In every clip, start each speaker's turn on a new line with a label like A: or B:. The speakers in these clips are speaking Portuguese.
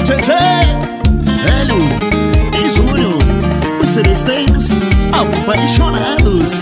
A: tchê, tchê, Hélio e Júnior, os seresteiros apaixonados.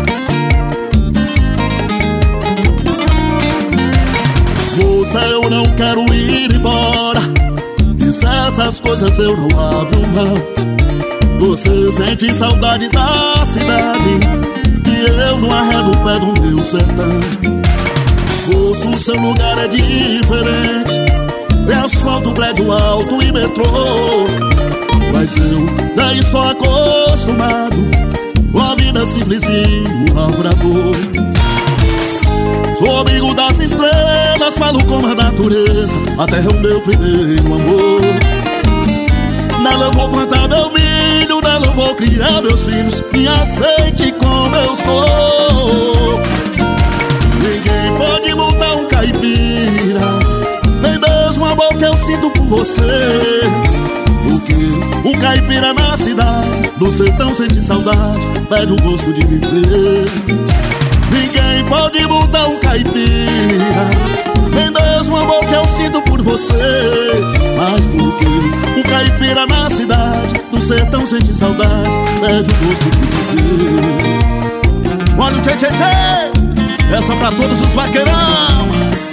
A: Moça, eu não quero ir embora, de certas coisas eu não abro mão. Você sente saudade da cidade e eu não arredo o pé do meu sertão. Moço, o seu lugar é diferente, é asfalto, prédio alto e metrô. Mas eu já estou acostumado com a vida simples e o lavrador. Sou amigo das estrelas, falo como a natureza, a terra é o meu primeiro amor. Nela eu vou plantar meu milho, nela eu vou criar meus filhos, me aceite como eu sou. Ninguém pode montar um caipira, nem mesmo o amor que eu sinto por você. Porque um caipira na cidade, no sertão sente saudade, perde o gosto de viver. Ninguém pode montar um caipira, nem mesmo o amor que eu sinto por você. Mas porque um caipira na cidade, no sertão sente saudade, perde o gosto de viver. Olha o tchê, tchê, tchê, essa pra todos os vaqueirões.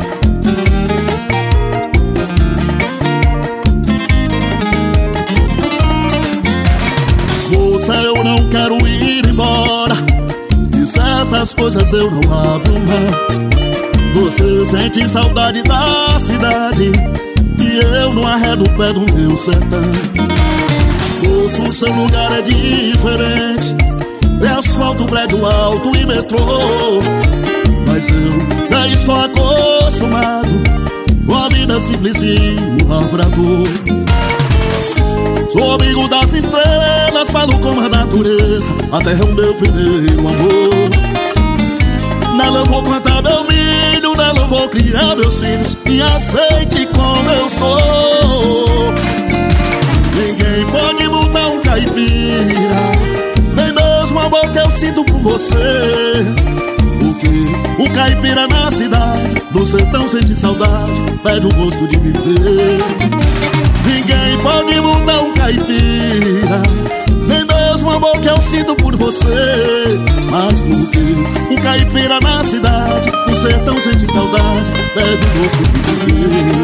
A: Moça, eu não quero ir embora, de certas coisas eu não abro mão. Você sente saudade da cidade e eu não arredo o pé do meu sertão. Moço, o seu lugar é diferente, é asfalto, prédio alto e metrô. Mas eu já estou acostumado com a vida simples e o lavrador. Sou amigo das estrelas, falo como a natureza, a terra é o meu primeiro amor. Nela eu vou plantar meu milho, nela eu vou criar meus filhos, me aceite como eu sou. Ninguém pode mudar um caipira, nem mesmo o amor que eu sinto por você. Porque o caipira na cidade, no sertão sente saudade, perde o gosto de viver. Ninguém pode mudar um caipira, nem mesmo o amor que eu sinto por você. Mas porque um caipira na cidade, no sertão sente saudade, perde o gosto de viver.